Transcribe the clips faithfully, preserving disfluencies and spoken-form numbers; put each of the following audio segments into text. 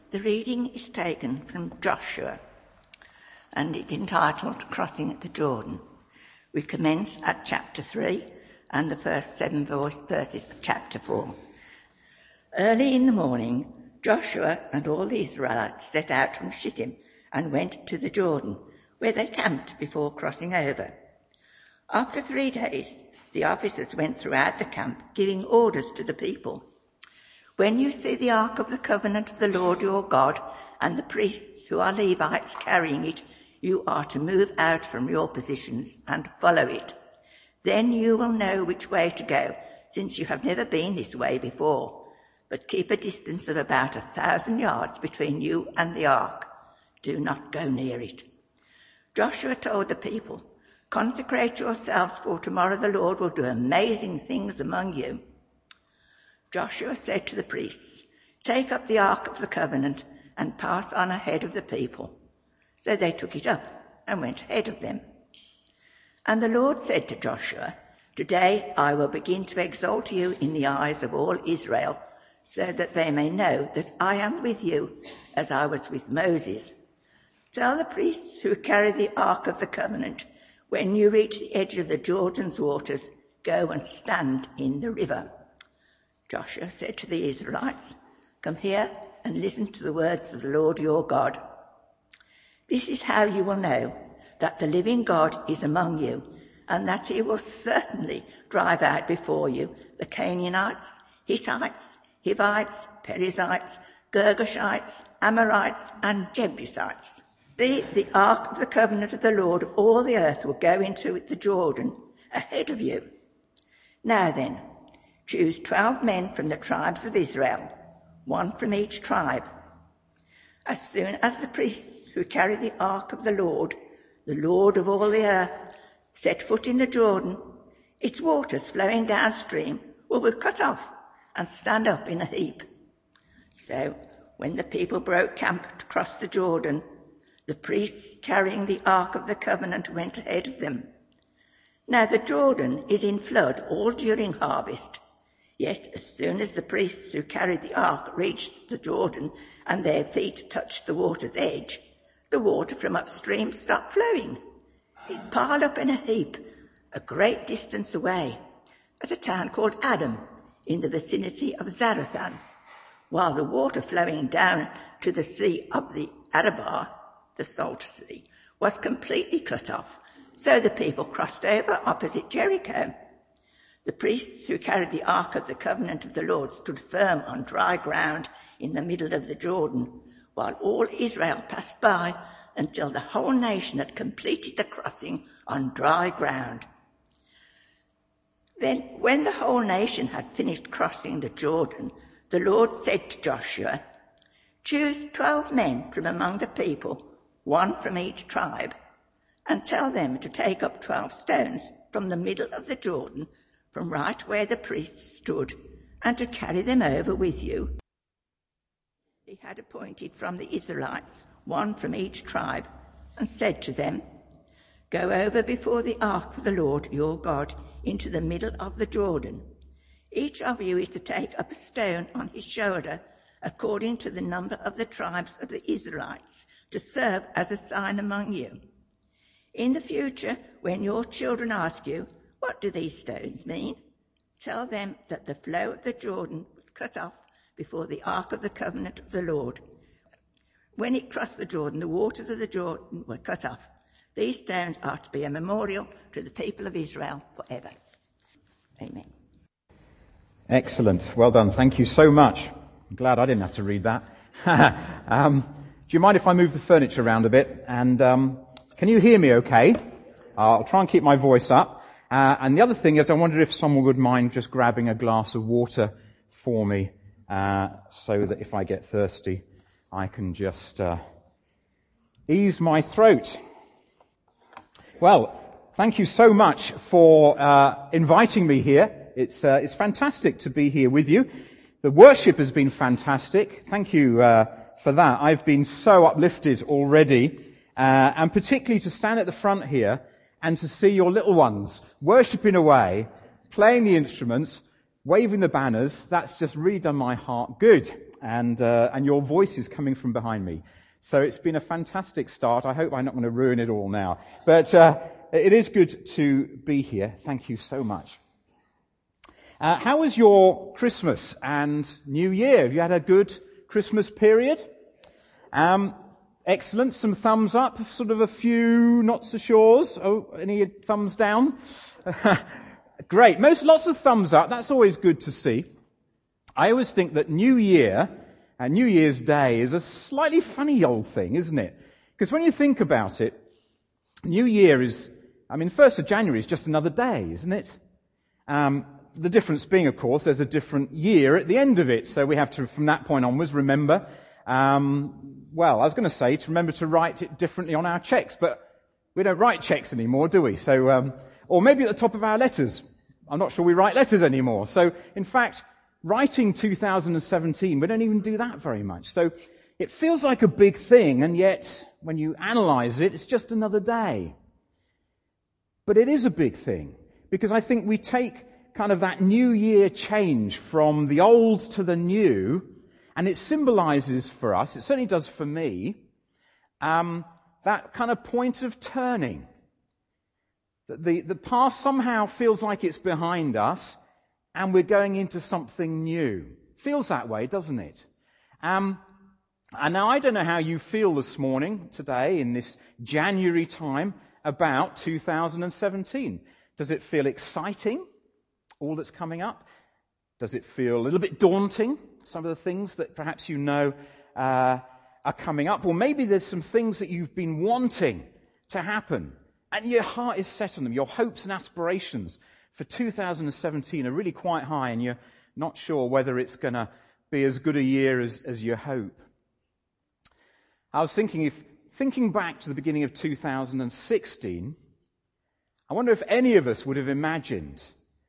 The reading is taken from Joshua and it's entitled Crossing at the Jordan. We commence at chapter three and the first seven verses of chapter four. Early in the morning, Joshua and all the Israelites set out from Shittim and went to the Jordan, where they camped before crossing over. After three days, the officers went throughout the camp, giving orders to the people. When you see the Ark of the Covenant of the Lord your God and the priests who are Levites carrying it, you are to move out from your positions and follow it. Then you will know which way to go, since you have never been this way before. But keep a distance of about a thousand yards between you and the ark. Do not go near it. Joshua told the people, consecrate yourselves, for tomorrow the Lord will do amazing things among you. Joshua said to the priests, take up the Ark of the Covenant and pass on ahead of the people. So they took it up and went ahead of them. And the Lord said to Joshua, today I will begin to exalt you in the eyes of all Israel, so that they may know that I am with you as I was with Moses. Tell the priests who carry the Ark of the Covenant, when you reach the edge of the Jordan's waters, go and stand in the river. Joshua said to the Israelites, come here and listen to the words of the Lord your God. This is how you will know that the living God is among you, and that he will certainly drive out before you the Canaanites, Hittites, Hivites, Perizzites, Girgashites, Amorites, and Jebusites. See, the Ark of the Covenant of the Lord of all the earth will go into the Jordan ahead of you. Now then, choose twelve men from the tribes of Israel, one from each tribe. As soon as the priests who carry the Ark of the Lord, the Lord of all the earth, set foot in the Jordan, its waters flowing downstream will be cut off and stand up in a heap. So when the people broke camp to cross the Jordan, the priests carrying the Ark of the Covenant went ahead of them. Now the Jordan is in flood all during harvest. Yet as soon as the priests who carried the ark reached the Jordan and their feet touched the water's edge, the water from upstream stopped flowing. It piled up in a heap a great distance away at a town called Adam in the vicinity of Zarethan, while the water flowing down to the sea of the Arabah, the Salt Sea, was completely cut off, so the people crossed over opposite Jericho. The priests who carried the Ark of the Covenant of the Lord stood firm on dry ground in the middle of the Jordan, while all Israel passed by until the whole nation had completed the crossing on dry ground. Then, when the whole nation had finished crossing the Jordan, the Lord said to Joshua, choose twelve men from among the people, one from each tribe, and tell them to take up twelve stones from the middle of the Jordan, from right where the priests stood, and to carry them over with you. He had appointed from the Israelites one from each tribe, and said to them, go over before the ark of the Lord your God into the middle of the Jordan. Each of you is to take up a stone on his shoulder, according to the number of the tribes of the Israelites, to serve as a sign among you. In the future, when your children ask you, what do these stones mean? Tell them that the flow of the Jordan was cut off before the Ark of the Covenant of the Lord. When it crossed the Jordan, the waters of the Jordan were cut off. These stones are to be a memorial to the people of Israel forever. Amen. Excellent. Well done. Thank you so much. I'm glad I didn't have to read that. um, do you mind if I move the furniture around a bit? And um, can you hear me okay? I'll try and keep my voice up. Uh, and the other thing is, I wondered if someone would mind just grabbing a glass of water for me, uh, so that if I get thirsty, I can just uh, ease my throat. Well, thank you so much for uh, inviting me here. It's uh, it's fantastic to be here with you. The worship has been fantastic. Thank you uh, for that. I've been so uplifted already, uh, and particularly to stand at the front here and to see your little ones worshipping away, playing the instruments, waving the banners. That's just really done my heart good. and uh, and your voice is coming from behind me. So it's been a fantastic start. I hope I'm not going to ruin it all now. But uh, it is good to be here. Thank you so much. Uh, how was your Christmas and New Year? Have you had a good Christmas period? Um, excellent. Some thumbs up, sort of a few not so sures. Oh, any thumbs down? Great. Most, lots of thumbs up. That's always good to see. I always think that New Year and New Year's Day is a slightly funny old thing, isn't it? Because when you think about it, New Year is, I mean, first of January is just another day, isn't it? Um, the difference being, of course, there's a different year at the end of it. So we have to, from that point onwards, remember, um, well, I was going to say to remember to write it differently on our checks, but we don't write checks anymore, do we? So, um, or maybe at the top of our letters. I'm not sure we write letters anymore. So, in fact, writing two thousand seventeen, we don't even do that very much. So, it feels like a big thing, and yet, when you analyze it, it's just another day. But it is a big thing, because I think we take kind of that New Year change from the old to the new, and it symbolizes for us, it certainly does for me, um, that kind of point of turning. The, the past somehow feels like it's behind us, and we're going into something new. Feels that way, doesn't it? Um, and now I don't know how you feel this morning, today, in this January time, about two thousand seventeen. Does it feel exciting, all that's coming up? Does it feel a little bit daunting, some of the things that perhaps you know uh, are coming up? Or maybe there's some things that you've been wanting to happen, and your heart is set on them. Your hopes and aspirations for two thousand seventeen are really quite high, and you're not sure whether it's going to be as good a year as, as you hope. I was thinking, if thinking back to the beginning of two thousand sixteen, I wonder if any of us would have imagined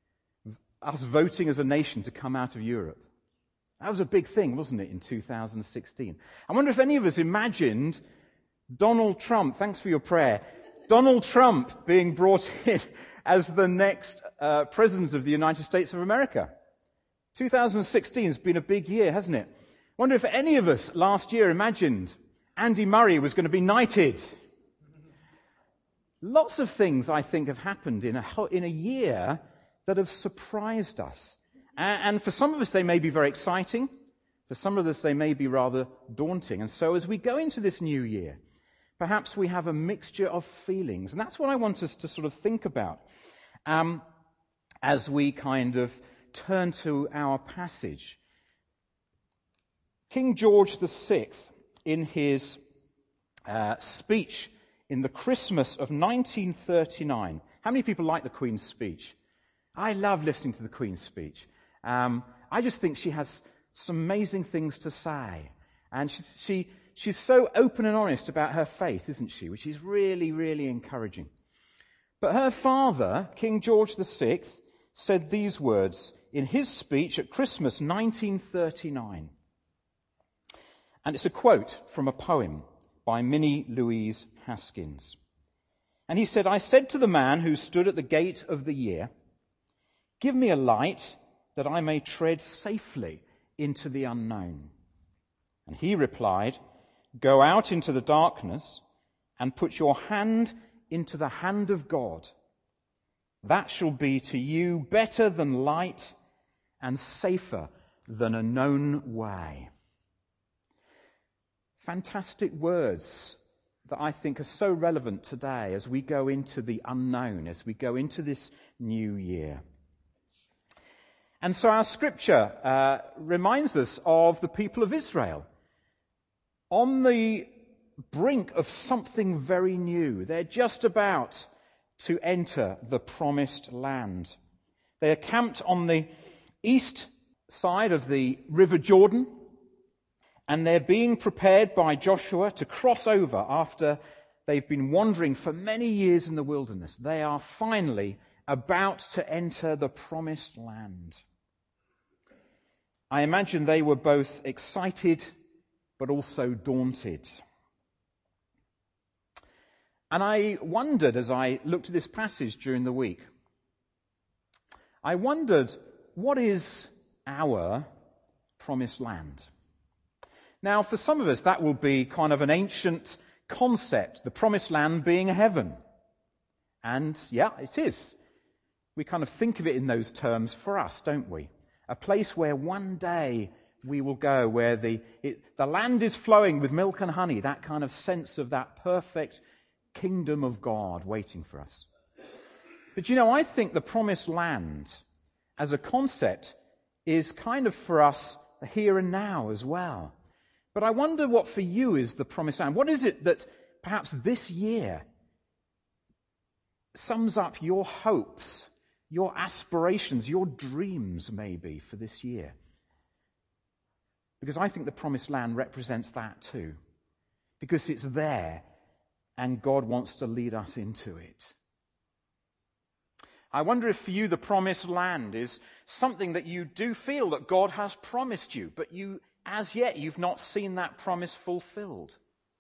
us voting as a nation to come out of Europe. That was a big thing, wasn't it, in two thousand sixteen? I wonder if any of us imagined Donald Trump, thanks for your prayer, Donald Trump being brought in as the next uh, President of the United States of America. two thousand sixteen has been a big year, hasn't it? I wonder if any of us last year imagined Andy Murray was going to be knighted. Lots of things, I think, have happened in a, in a year that have surprised us. And, and for some of us, they may be very exciting. For some of us, they may be rather daunting. And so as we go into this new year, perhaps we have a mixture of feelings. And that's what I want us to sort of think about um, as we kind of turn to our passage. King George the Sixth, in his uh, speech in the Christmas of nineteen thirty-nine. How many people like the Queen's speech? I love listening to the Queen's speech. Um, I just think she has some amazing things to say. And she, she she's so open and honest about her faith, isn't she? Which is really, really encouraging. But her father, King George the Sixth, said these words in his speech at Christmas nineteen thirty-nine. And it's a quote from a poem by Minnie Louise Haskins. And he said, "I said to the man who stood at the gate of the year, 'Give me a light that I may tread safely into the unknown.' And he replied, 'Go out into the darkness and put your hand into the hand of God. That shall be to you better than light and safer than a known way.'" Fantastic words that I think are so relevant today as we go into the unknown, as we go into this new year. And so our scripture uh, reminds us of the people of Israel on the brink of something very new. They're just about to enter the promised land. They are camped on the east side of the River Jordan, and they're being prepared by Joshua to cross over after they've been wandering for many years in the wilderness. They are finally about to enter the promised land. I imagine they were both excited but also daunted. And I wondered, as I looked at this passage during the week, I wondered, what is our promised land? Now, for some of us, that will be kind of an ancient concept, the promised land being heaven. And yeah, it is. We kind of think of it in those terms for us, don't we? A place where one day we will go, where the, it, the land is flowing with milk and honey, that kind of sense of that perfect kingdom of God waiting for us. But you know, I think the promised land as a concept is kind of for us here and now as well. But I wonder what for you is the promised land. What is it that perhaps this year sums up your hopes, your aspirations, your dreams maybe for this year? Because I think the promised land represents that too. Because it's there and God wants to lead us into it. I wonder if for you the promised land is something that you do feel that God has promised you, but you, as yet, you've not seen that promise fulfilled.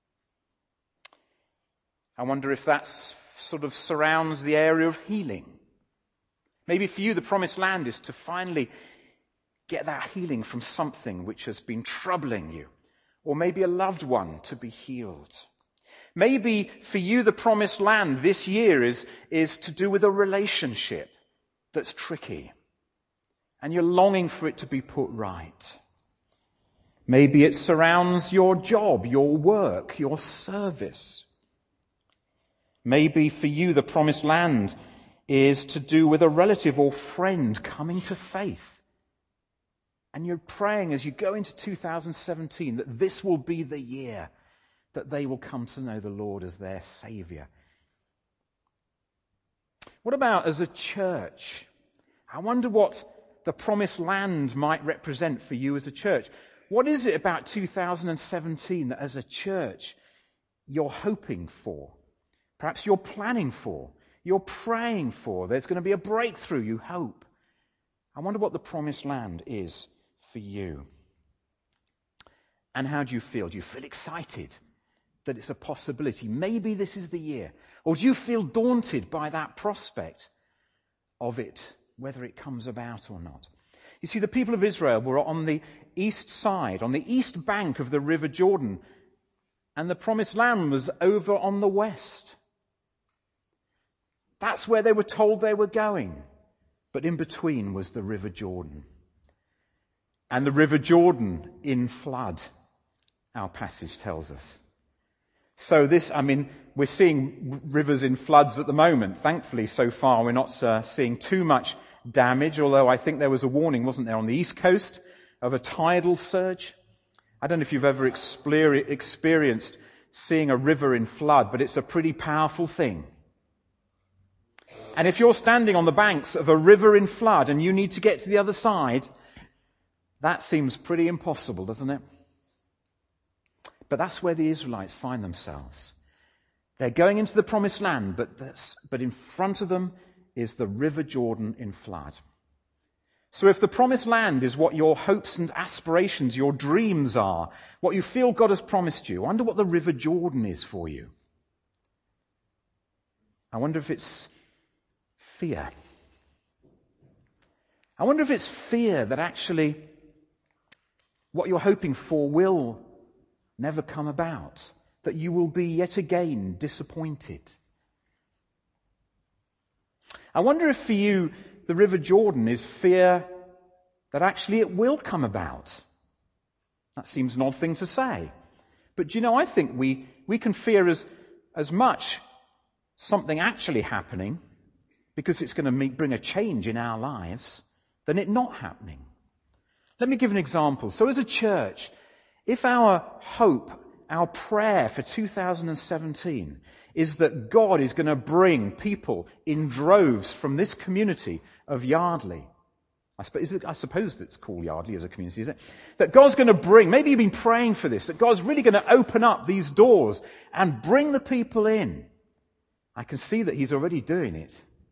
I wonder if that sort of surrounds the area of healing. Maybe for you the promised land is to finally get that healing from something which has been troubling you, or maybe a loved one to be healed. Maybe for you the promised land this year is, is to do with a relationship that's tricky, and you're longing for it to be put right. Maybe it surrounds your job, your work, your service. Maybe for you the promised land is to do with a relative or friend coming to faith. And you're praying as you go into two thousand seventeen that this will be the year that they will come to know the Lord as their Saviour. What about as a church? I wonder what the promised land might represent for you as a church. What is it about two thousand seventeen that as a church you're hoping for? Perhaps you're planning for, you're praying for. There's going to be a breakthrough, you hope. I wonder what the promised land is for you. And how do you feel? Do you feel excited that it's a possibility? Maybe this is the year. Or do you feel daunted by that prospect of it, whether it comes about or not? You see, the people of Israel were on the east side, on the east bank of the River Jordan, and the promised land was over on the west. That's where they were told they were going. But in between was the River Jordan. And the River Jordan in flood, our passage tells us. So this, I mean, we're seeing rivers in floods at the moment. Thankfully, so far, we're not uh, seeing too much damage, although I think there was a warning, wasn't there, on the east coast of a tidal surge. I don't know if you've ever exper- experienced seeing a river in flood, but it's a pretty powerful thing. And if you're standing on the banks of a river in flood and you need to get to the other side, that seems pretty impossible, doesn't it? But that's where the Israelites find themselves. They're going into the promised land, but, this, but in front of them is the River Jordan in flood. So if the promised land is what your hopes and aspirations, your dreams are, what you feel God has promised you, I wonder what the River Jordan is for you. I wonder if it's fear. I wonder if it's fear that actually what you're hoping for will never come about, that you will be yet again disappointed. I wonder if for you the River Jordan is fear that actually it will come about. That seems an odd thing to say. But do you know, I think we, we can fear as, as much something actually happening because it's going to make, bring a change in our lives than it not happening. Let me give an example. So as a church, if our hope, our prayer for two thousand seventeen is that God is going to bring people in droves from this community of Yardley, I suppose, I suppose it's called Yardley as a community, is it? That God's going to bring, maybe you've been praying for this, that God's really going to open up these doors and bring the people in. I can see that He's already doing it.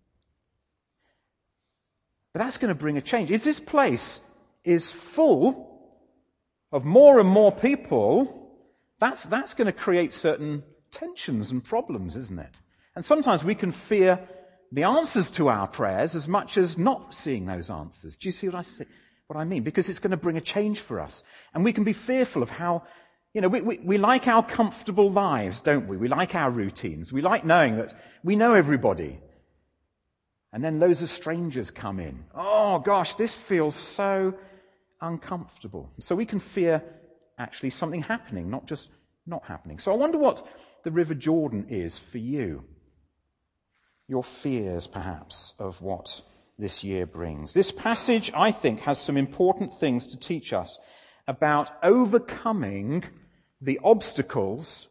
But that's going to bring a change. If this place is full of more and more people, that's, that's going to create certain tensions and problems, isn't it? And sometimes we can fear the answers to our prayers as much as not seeing those answers. Do you see what I, see, what I mean? Because it's going to bring a change for us. And we can be fearful of how You know, we, we, we like our comfortable lives, don't we? We like our routines. We like knowing that we know everybody. And then loads of strangers come in. Oh gosh, this feels so uncomfortable. So we can fear actually something happening, not just not happening. So I wonder what the River Jordan is for you. Your fears, perhaps, of what this year brings. This passage, I think, has some important things to teach us about overcoming the obstacles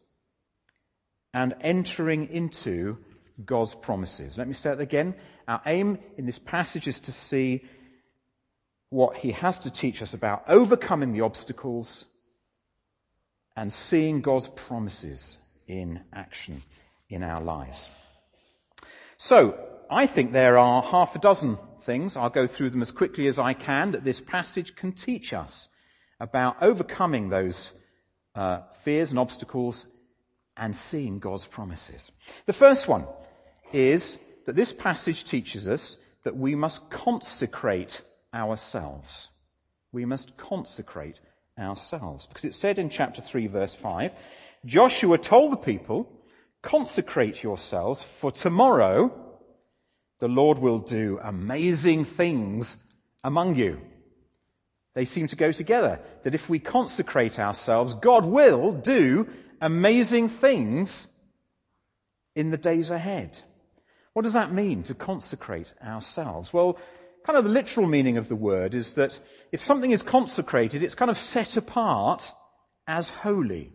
and entering into God's promises. Let me say it again. Our aim in this passage is to see what he has to teach us about overcoming the obstacles and seeing God's promises in action in our lives. So, I think there are half a dozen things, I'll go through them as quickly as I can, that this passage can teach us about overcoming those uh, fears and obstacles and seeing God's promises. The first one is that this passage teaches us that we must consecrate ourselves. We must consecrate ourselves. Because it said in chapter three, verse five, Joshua told the people, consecrate yourselves, for tomorrow the Lord will do amazing things among you. They seem to go together. That if we consecrate ourselves, God will do amazing things in the days ahead. What does that mean, to consecrate ourselves? Well, kind of the literal meaning of the word is that if something is consecrated, it's kind of set apart as holy.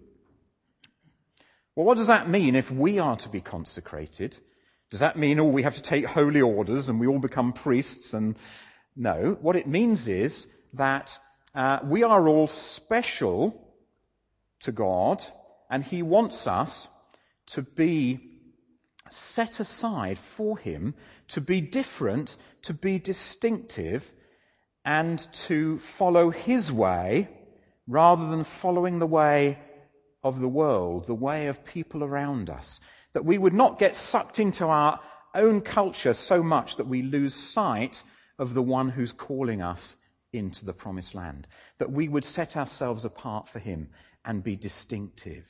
Well, what does that mean if we are to be consecrated? Does that mean, oh, we have to take holy orders and we all become priests? And no, what it means is that uh, we are all special to God, and he wants us to be set aside for him, to be different, to be distinctive, and to follow his way rather than following the way of the world, the way of people around us. That we would not get sucked into our own culture so much that we lose sight of the one who's calling us into the promised land. That we would set ourselves apart for him and be distinctive.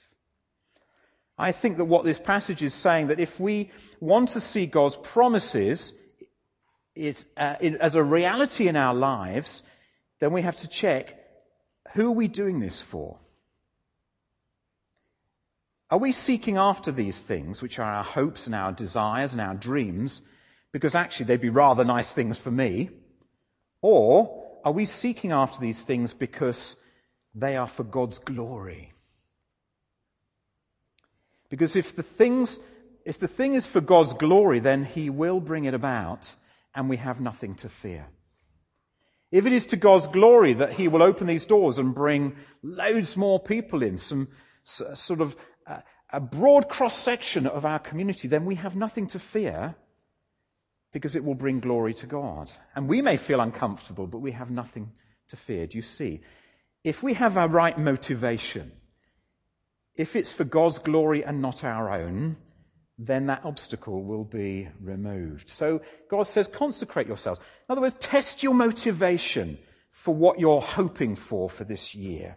I think that what this passage is saying, that if we want to see God's promises is, uh, in, as a reality in our lives, then we have to check, who are we doing this for? Are we seeking after these things, which are our hopes and our desires and our dreams, because actually they'd be rather nice things for me? Or are we seeking after these things because they are for God's glory? Because if the things, if the thing is for God's glory, then he will bring it about and we have nothing to fear. If it is to God's glory that he will open these doors and bring loads more people in, some sort of uh, a broad cross-section of our community, then we have nothing to fear because it will bring glory to God. And we may feel uncomfortable, but we have nothing to fear. Do you see? If we have our right motivation, if it's for God's glory and not our own, then that obstacle will be removed. So God says, consecrate yourselves. In other words, test your motivation for what you're hoping for for this year.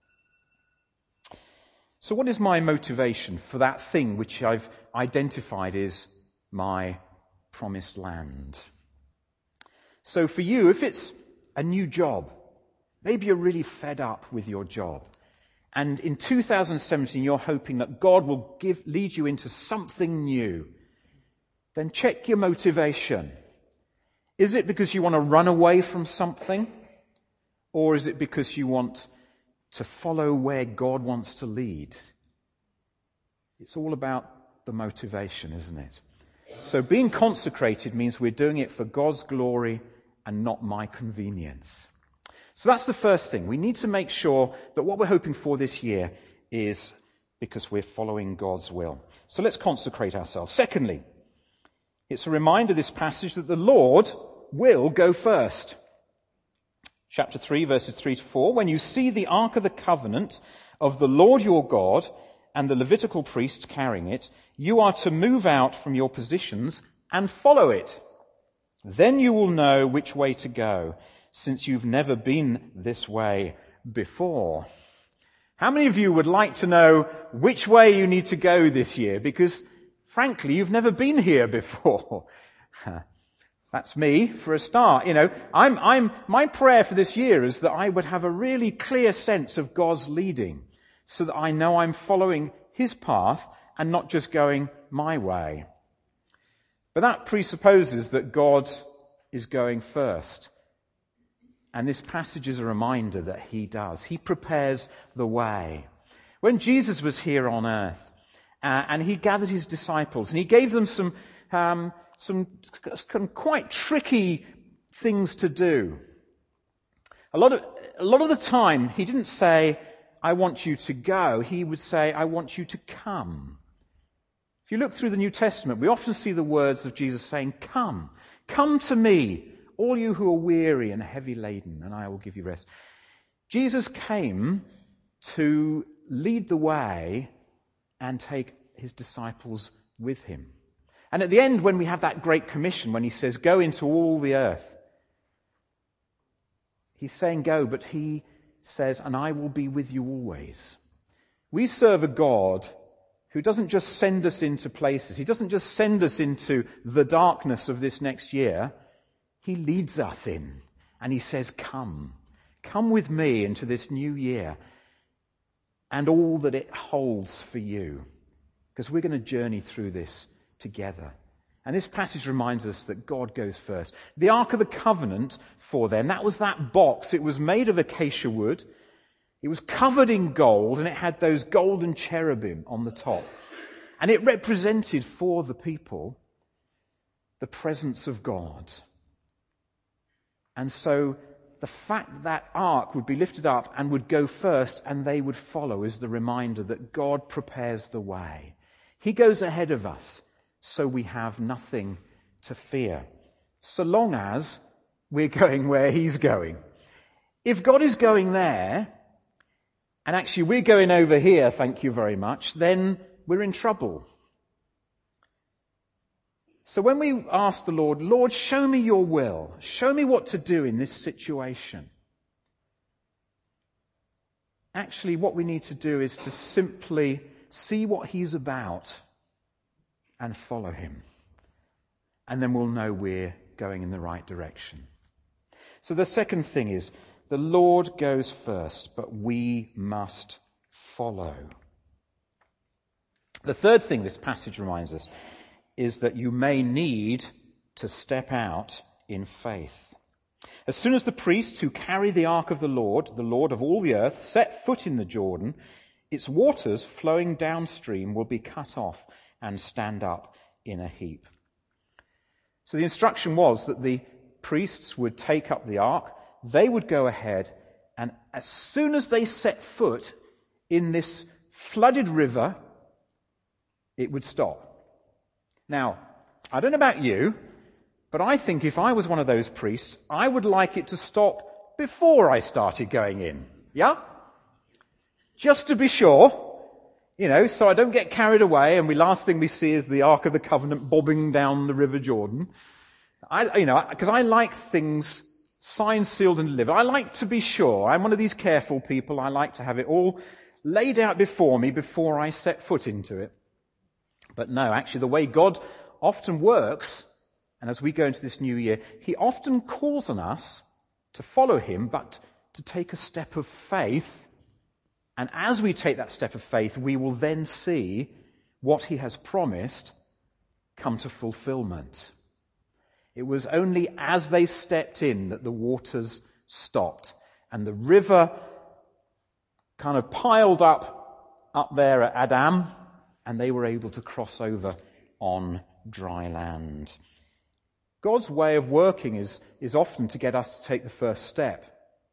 So what is my motivation for that thing which I've identified is my promised land? So for you, if it's a new job, maybe you're really fed up with your job, and in two thousand seventeen you're hoping that God will give, lead you into something new, then check your motivation. Is it because you want to run away from something? Or is it because you want to follow where God wants to lead? It's all about the motivation, isn't it? So being consecrated means we're doing it for God's glory and not my convenience. So that's the first thing. We need to make sure that what we're hoping for this year is because we're following God's will. So let's consecrate ourselves. Secondly, it's a reminder, this passage, that the Lord will go first. Chapter three, verses three to four. When you see the Ark of the Covenant of the Lord your God and the Levitical priests carrying it, you are to move out from your positions and follow it. Then you will know which way to go, since you've never been this way before. How many of you would like to know which way you need to go this year? Because, frankly, you've never been here before. That's me for a start. You know, I'm, I'm, my prayer for this year is that I would have a really clear sense of God's leading so that I know I'm following His path and not just going my way. But that presupposes that God is going first. And this passage is a reminder that He does. He prepares the way. When Jesus was here on earth, uh, and He gathered His disciples, and He gave them some, um, some, some quite tricky things to do. A lot of, a lot of the time, He didn't say, I want you to go. He would say, I want you to come. If you look through the New Testament, we often see the words of Jesus saying, come, come to me, all you who are weary and heavy laden, and I will give you rest. Jesus came to lead the way and take His disciples with Him. And at the end, when we have that great commission, when He says, go into all the earth, He's saying go, but He says, and I will be with you always. We serve a God who doesn't just send us into places. He doesn't just send us into the darkness of this next year. He leads us in, and He says, come. Come with me into this new year and all that it holds for you, because we're going to journey through this together. And this passage reminds us that God goes first. The Ark of the Covenant for them, that was that box. It was made of acacia wood. It was covered in gold, and it had those golden cherubim on the top. And it represented for the people the presence of God. And so the fact that ark would be lifted up and would go first and they would follow is the reminder that God prepares the way. He goes ahead of us, so we have nothing to fear, so long as we're going where He's going. If God is going there, and actually we're going over here, thank you very much, then we're in trouble. So when we ask the Lord, Lord, show me your will, show me what to do in this situation, actually what we need to do is to simply see what He's about and follow Him. And then we'll know we're going in the right direction. So the second thing is, the Lord goes first, but we must follow. The third thing this passage reminds us is that you may need to step out in faith. As soon as the priests who carry the ark of the Lord, the Lord of all the earth, set foot in the Jordan, its waters flowing downstream will be cut off and stand up in a heap. So the instruction was that the priests would take up the ark, they would go ahead, and as soon as they set foot in this flooded river, it would stop. Now, I don't know about you, but I think if I was one of those priests, I would like it to stop before I started going in. Yeah? Just to be sure, you know, so I don't get carried away and the last thing we see is the Ark of the Covenant bobbing down the River Jordan. I, you know, because I like things signed, sealed and delivered. I like to be sure. I'm one of these careful people. I like to have it all laid out before me before I set foot into it. But no, actually the way God often works, and as we go into this new year, He often calls on us to follow Him, but to take a step of faith. And as we take that step of faith, we will then see what He has promised come to fulfillment. It was only as they stepped in that the waters stopped and the river kind of piled up up there at Adam, and they were able to cross over on dry land. God's way of working is, is often to get us to take the first step,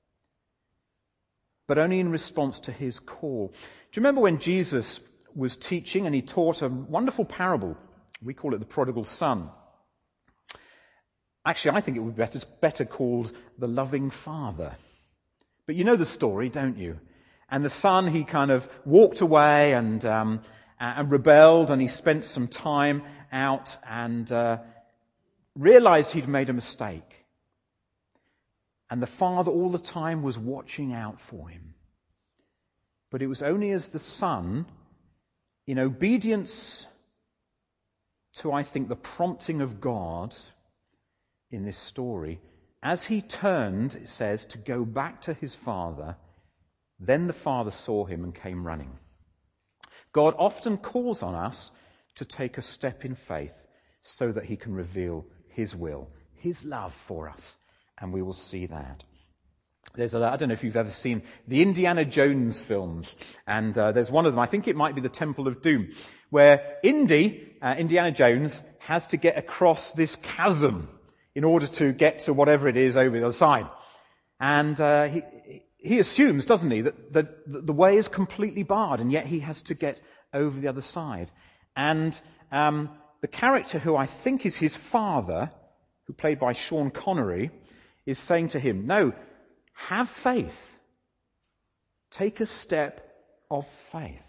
but only in response to His call. Do you remember when Jesus was teaching and He taught a wonderful parable? We call it the prodigal son. Actually, I think it would be better, better called the loving father. But you know the story, don't you? And the son, he kind of walked away and um, and rebelled, and he spent some time out and uh, realized he'd made a mistake. And the father all the time was watching out for him. But it was only as the Son, in obedience to, I think, the prompting of God in this story, as he turned, it says, to go back to his Father, then the Father saw him and came running. God often calls on us to take a step in faith so that he can reveal his will, his love for us, and we will see that. There's a, I don't know if you've ever seen the Indiana Jones films, and uh, there's one of them, I think it might be the Temple of Doom, where Indy, uh, Indiana Jones, has to get across this chasm in order to get to whatever it is over the other side. And uh, he, he assumes, doesn't he, that, that the way is completely barred, and yet he has to get over the other side. And um, the character who I think is his father, who played by Sean Connery, is saying to him, no, have faith. Take a step of faith.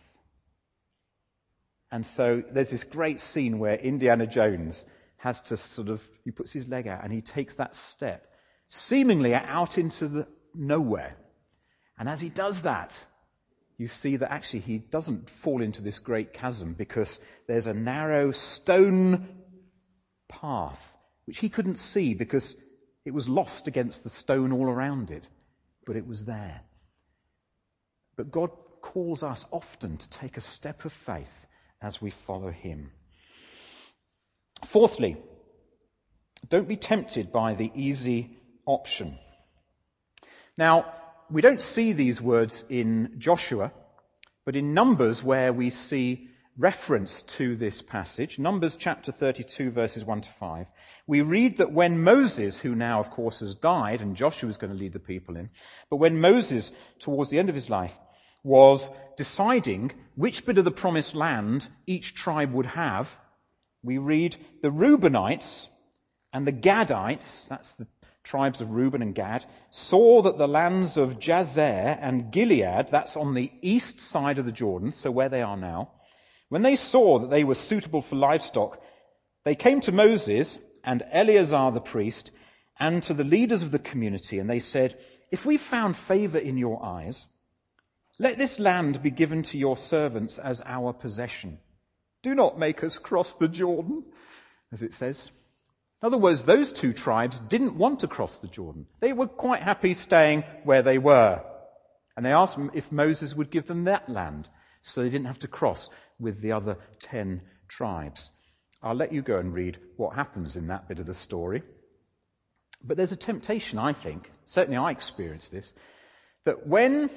And so there's this great scene where Indiana Jones has to sort of, he puts his leg out and he takes that step, seemingly out into the nowhere. And as he does that, you see that actually he doesn't fall into this great chasm because there's a narrow stone path which he couldn't see because it was lost against the stone all around it. But it was there. But God calls us often to take a step of faith as we follow him. Fourthly, don't be tempted by the easy option. Now, we don't see these words in Joshua, but in Numbers, where we see reference to this passage, Numbers chapter thirty-two, verses one to five, we read that when Moses, who now of course has died, and Joshua is going to lead the people in, but when Moses, towards the end of his life, was deciding which bit of the promised land each tribe would have, we read the Reubenites and the Gadites, that's the tribes of Reuben and Gad, saw that the lands of Jazer and Gilead, that's on the east side of the Jordan, so where they are now, when they saw that they were suitable for livestock, they came to Moses and Eleazar the priest and to the leaders of the community, and they said, if we found favor in your eyes, let this land be given to your servants as our possession. Do not make us cross the Jordan, as it says. In other words, those two tribes didn't want to cross the Jordan. They were quite happy staying where they were. And they asked if Moses would give them that land, so they didn't have to cross with the other ten tribes. I'll let you go and read what happens in that bit of the story. But there's a temptation, I think, certainly I experienced this, that when,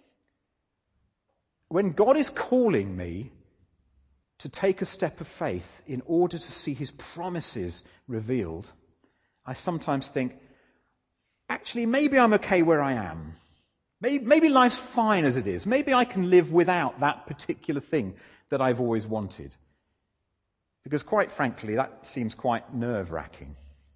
when God is calling me to take a step of faith in order to see his promises revealed, I sometimes think, actually, maybe I'm okay where I am. Maybe, maybe life's fine as it is. Maybe I can live without that particular thing that I've always wanted. Because quite frankly, that seems quite nerve-wracking.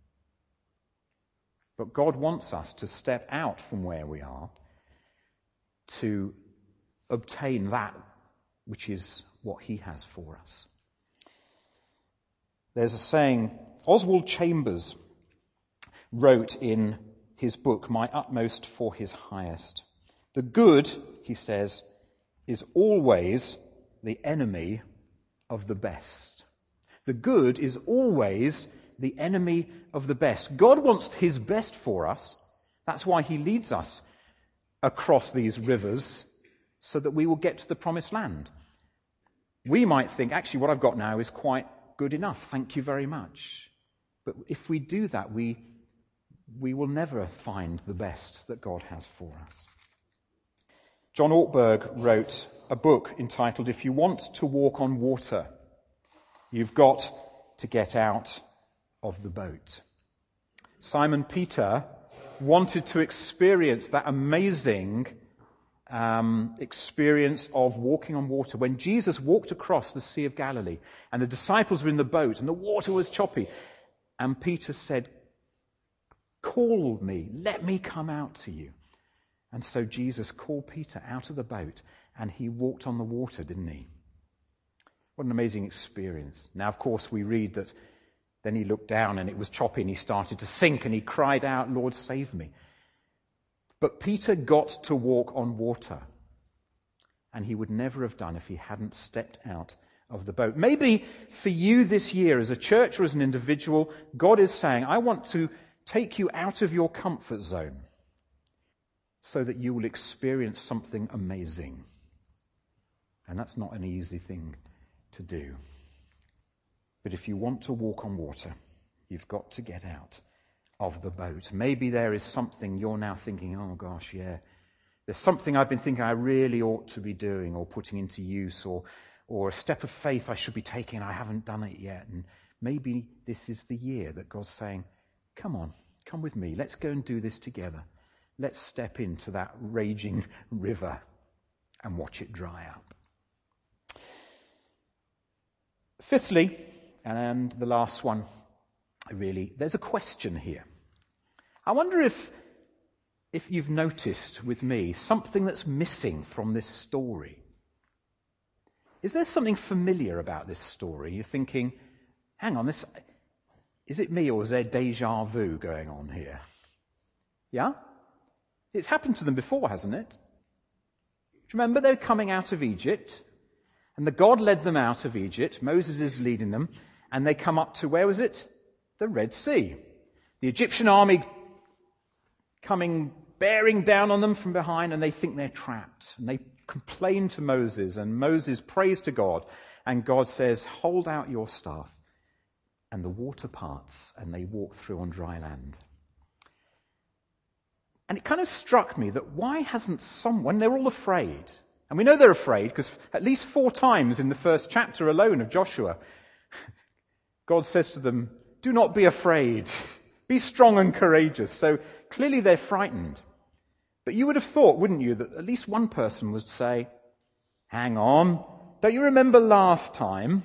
But God wants us to step out from where we are to obtain that which is what he has for us. There's a saying, Oswald Chambers wrote in his book, My Utmost for His Highest. The good, he says, is always the enemy of the best. The good is always the enemy of the best. God wants his best for us. That's why he leads us across these rivers so that we will get to the promised land. We might think, actually, what I've got now is quite good enough. Thank you very much. But if we do that, we, we will never find the best that God has for us. John Ortberg wrote a book entitled, If You Want to Walk on Water, You've Got to Get Out of the Boat. Simon Peter wanted to experience that amazing um, experience of walking on water. When Jesus walked across the Sea of Galilee and the disciples were in the boat and the water was choppy, and Peter said, call me, let me come out to you. And so Jesus called Peter out of the boat and he walked on the water, didn't he? What an amazing experience. Now, of course, we read that then he looked down and it was choppy and he started to sink and he cried out, Lord, save me. But Peter got to walk on water. and he would never have done if he hadn't stepped out of the boat. Maybe for you this year as a church or as an individual, God is saying, I want to take you out of your comfort zone so that you will experience something amazing. And that's not an easy thing to do. But if you want to walk on water, you've got to get out of the boat. Maybe there is something you're now thinking, oh gosh, yeah, there's something I've been thinking I really ought to be doing or putting into use, or or a step of faith I should be taking, I haven't done it yet. And maybe this is the year that God's saying, come on, come with me, let's go and do this together. Let's step into that raging river and watch it dry up. Fifthly, and the last one, really, there's a question here. I wonder if, if you've noticed with me something that's missing from this story. Is there something familiar about this story? You're thinking, hang on, this, is it me or is there déjà vu going on here? Yeah? It's happened to them before, hasn't it? Do you remember they're coming out of Egypt, and the God led them out of Egypt. Moses is leading them, and they come up to, where was it? The Red Sea. The Egyptian army coming, bearing down on them from behind, and they think they're trapped. And they complain to Moses, and Moses prays to God, and God says, hold out your staff. And the water parts, and they walk through on dry land. And it kind of struck me that why hasn't someone, they're all afraid. And we know they're afraid because at least four times in the first chapter alone of Joshua, God says to them, do not be afraid. Be strong and courageous. So clearly they're frightened. But you would have thought, wouldn't you, that at least one person would say, hang on, don't you remember last time?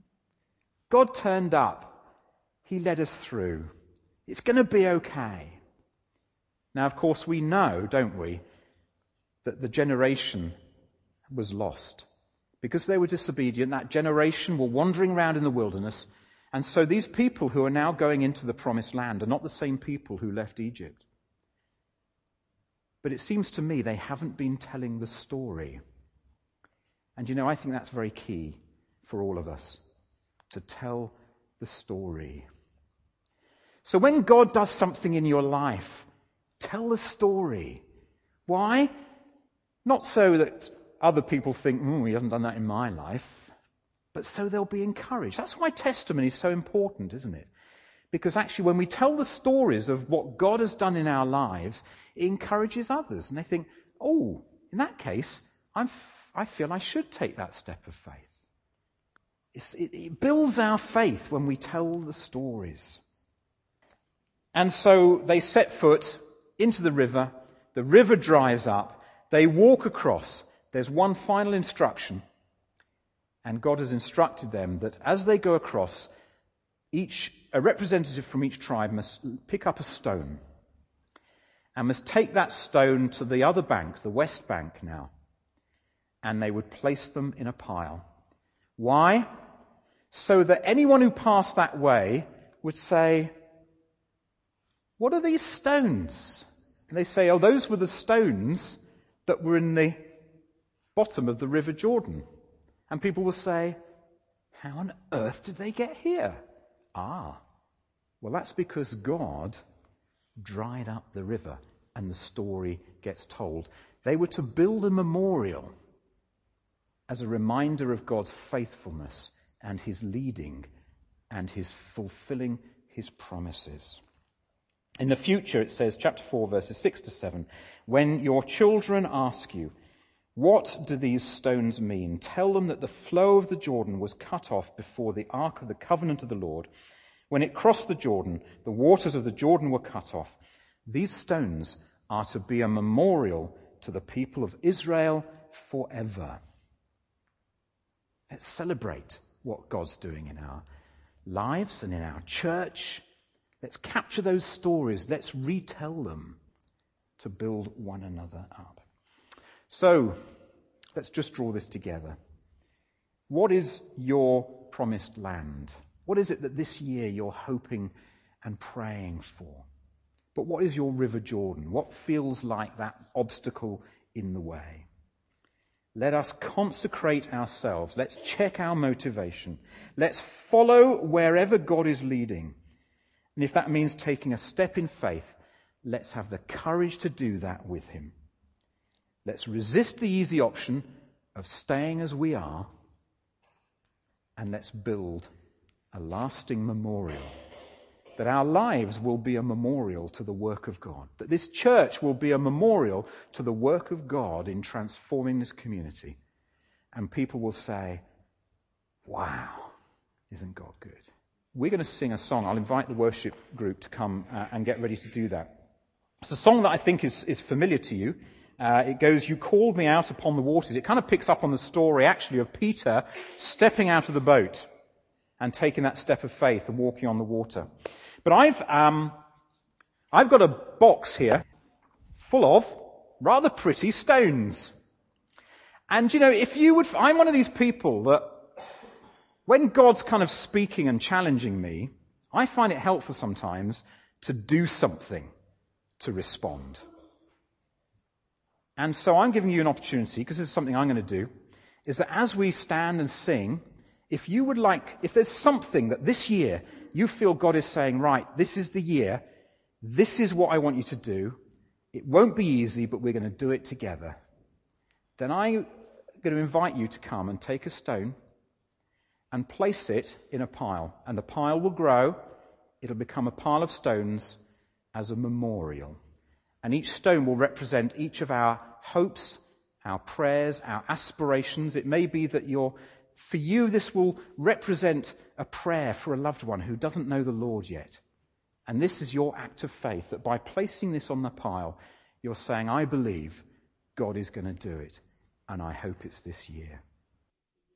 God turned up. He led us through. It's going to be okay. Now, of course, we know, don't we, that the generation was lost. Because they were disobedient, that generation were wandering around in the wilderness. And so these people who are now going into the promised land are not the same people who left Egypt. But it seems to me they haven't been telling the story. And you know, I think that's very key for all of us, to tell the story. So when God does something in your life, tell the story. Why? Not so that other people think, hmm, he hasn't done that in my life, but so they'll be encouraged. That's why testimony is so important, isn't it? Because actually when we tell the stories of what God has done in our lives, it encourages others. And they think, oh, in that case, I'm f- I feel I should take that step of faith. It's, it, it builds our faith when we tell the stories. And so they set foot into the river. The river dries up. They walk across. There's one final instruction. And God has instructed them that as they go across, each a representative from each tribe must pick up a stone and must take that stone to the other bank, the west bank now, and they would place them in a pile. Why? So that anyone who passed that way would say, what are these stones? And they say, oh, those were the stones that were in the bottom of the River Jordan. And people will say, how on earth did they get here? Ah, well, that's because God dried up the river, and the story gets told. They were to build a memorial as a reminder of God's faithfulness and his leading and his fulfilling his promises. In the future, it says, chapter four, verses six to seven, when your children ask you, what do these stones mean? Tell them that the flow of the Jordan was cut off before the ark of the covenant of the Lord. When it crossed the Jordan, the waters of the Jordan were cut off. These stones are to be a memorial to the people of Israel forever. Let's celebrate what God's doing in our lives and in our church. Let's capture those stories. Let's retell them to build one another up. So, let's just draw this together. What is your promised land? What is it that this year you're hoping and praying for? But what is your River Jordan? What feels like that obstacle in the way? Let us consecrate ourselves. Let's check our motivation. Let's follow wherever God is leading. And if that means taking a step in faith, let's have the courage to do that with him. Let's resist the easy option of staying as we are, and let's build a lasting memorial. That our lives will be a memorial to the work of God. That this church will be a memorial to the work of God in transforming this community. And people will say, wow, isn't God good? We're going to sing a song. I'll invite the worship group to come uh, and get ready to do that. It's a song that I think is, is familiar to you. Uh, it goes, you called me out upon the waters. It kind of picks up on the story actually of Peter stepping out of the boat and taking that step of faith and walking on the water. But I've um, I've got a box here full of rather pretty stones. And you know, if you would, I'm one of these people that when God's kind of speaking and challenging me, I find it helpful sometimes to do something to respond. And so I'm giving you an opportunity, because this is something I'm going to do, is that as we stand and sing, if you would like, if there's something that this year you feel God is saying, right, this is the year, this is what I want you to do, it won't be easy, but we're going to do it together, then I'm going to invite you to come and take a stone and place it in a pile. And the pile will grow, it'll become a pile of stones as a memorial. And each stone will represent each of our hopes, our prayers, our aspirations. It may be that you're For you, this will represent a prayer for a loved one who doesn't know the Lord yet. And this is your act of faith, that by placing this on the pile, you're saying, I believe God is going to do it, and I hope it's this year.